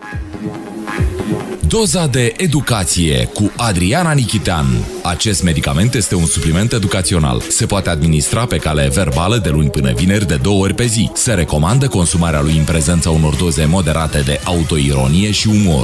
Doza de educație cu Adriana Nichitean. Acest medicament este un supliment educațional. Se poate administra pe cale verbală de luni până vineri de 2 ori pe zi. Se recomandă consumarea lui în prezența unor doze moderate de autoironie și umor.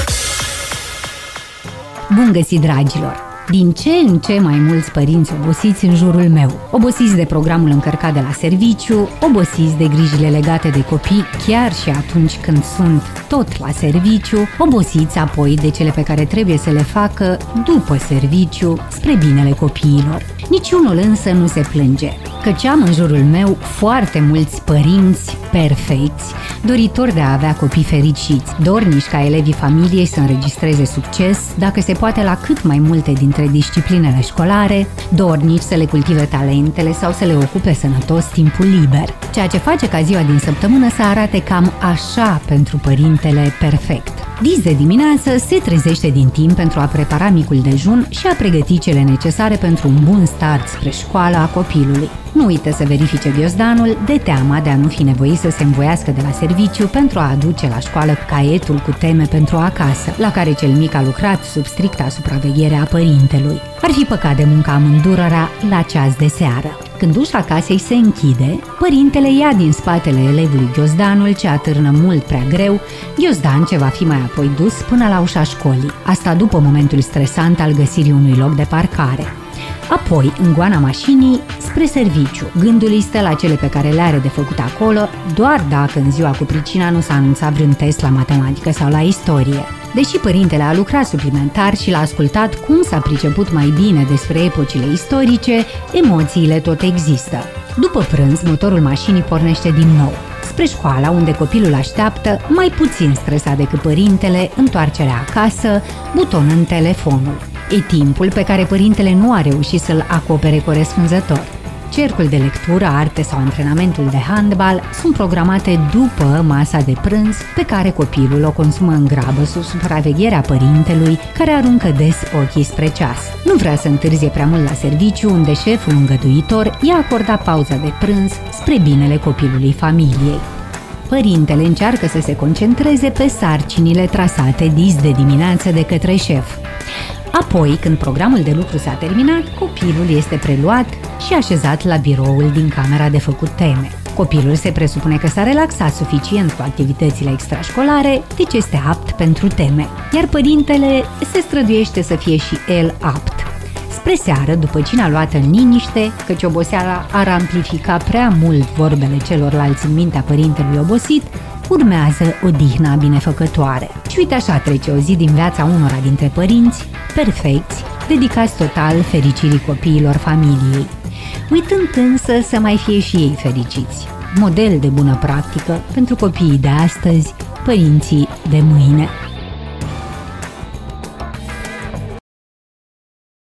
Bun găsit, dragilor! Din ce în ce mai mulți părinți obosiți în jurul meu. Obosiți de programul încărcat de la serviciu, obosiți de grijile legate de copii, chiar și atunci când sunt tot la serviciu, obosiți apoi de cele pe care trebuie să le facă după serviciu, spre binele copiilor. Niciunul însă nu se plânge, căci am în jurul meu foarte mulți părinți perfecți, doritori de a avea copii fericiți, dornici ca elevii familiei să înregistreze succes, dacă se poate la cât mai multe dintre disciplinele școlare, dornici să le cultive talentele sau să le ocupe sănătos timpul liber, ceea ce face ca ziua din săptămână să arate cam așa pentru părintele perfect. Dis de dimineață se trezește din timp pentru a prepara micul dejun și a pregăti cele necesare pentru un bun start spre școala a copilului. Nu uită să verifice ghiozdanul de teama de a nu fi nevoit să se învoiască de la serviciu pentru a aduce la școală caietul cu teme pentru acasă, la care cel mic a lucrat sub stricta supraveghere a părintelui. Ar fi păcat de munca amândurora la ceas de seară. Când ușa casei se închide, părintele ia din spatele elevului ghiozdanul ce atârnă mult prea greu, ghiozdan ce va fi mai apoi dus până la ușa școlii. Asta după momentul stresant al găsirii unui loc de parcare. Apoi, în goana mașinii, spre serviciu. Gândul îi stă la cele pe care le are de făcut acolo, doar dacă în ziua cu pricina nu s-a anunțat vreun test la matematică sau la istorie. Deși părintele a lucrat suplimentar și l-a ascultat cum s-a priceput mai bine despre epocile istorice, emoțiile tot există. După prânz, motorul mașinii pornește din nou. Spre școala, unde copilul așteaptă, mai puțin stresat decât părintele, întoarcerea acasă, butonând telefonul. E timpul pe care părintele nu a reușit să-l acopere corespunzător. Cercul de lectură, arte sau antrenamentul de handbal sunt programate după masa de prânz, pe care copilul o consumă în grabă sub supravegherea părintelui, care aruncă des ochii spre ceas. Nu vrea să întârzie prea mult la serviciu, unde șeful îngăduitor i-a acordat pauza de prânz spre binele copilului familiei. Părintele încearcă să se concentreze pe sarcinile trasate dis de dimineață de către șef. Apoi, când programul de lucru s-a terminat, copilul este preluat și așezat la biroul din camera de făcut teme. Copilul se presupune că s-a relaxat suficient cu activitățile extrașcolare, deci este apt pentru teme, iar părintele se străduiește să fie și el apt. Spre seară, după cina luată în liniște, căci oboseala ar amplifica prea mult vorbele celorlalți în mintea părintelui obosit, urmează odihna binefăcătoare. Și uite așa trece o zi din viața unora dintre părinți, perfecți, dedicați total fericirii copiilor familiei, uitând însă să mai fie și ei fericiți. Model de bună practică pentru copiii de astăzi, părinții de mâine.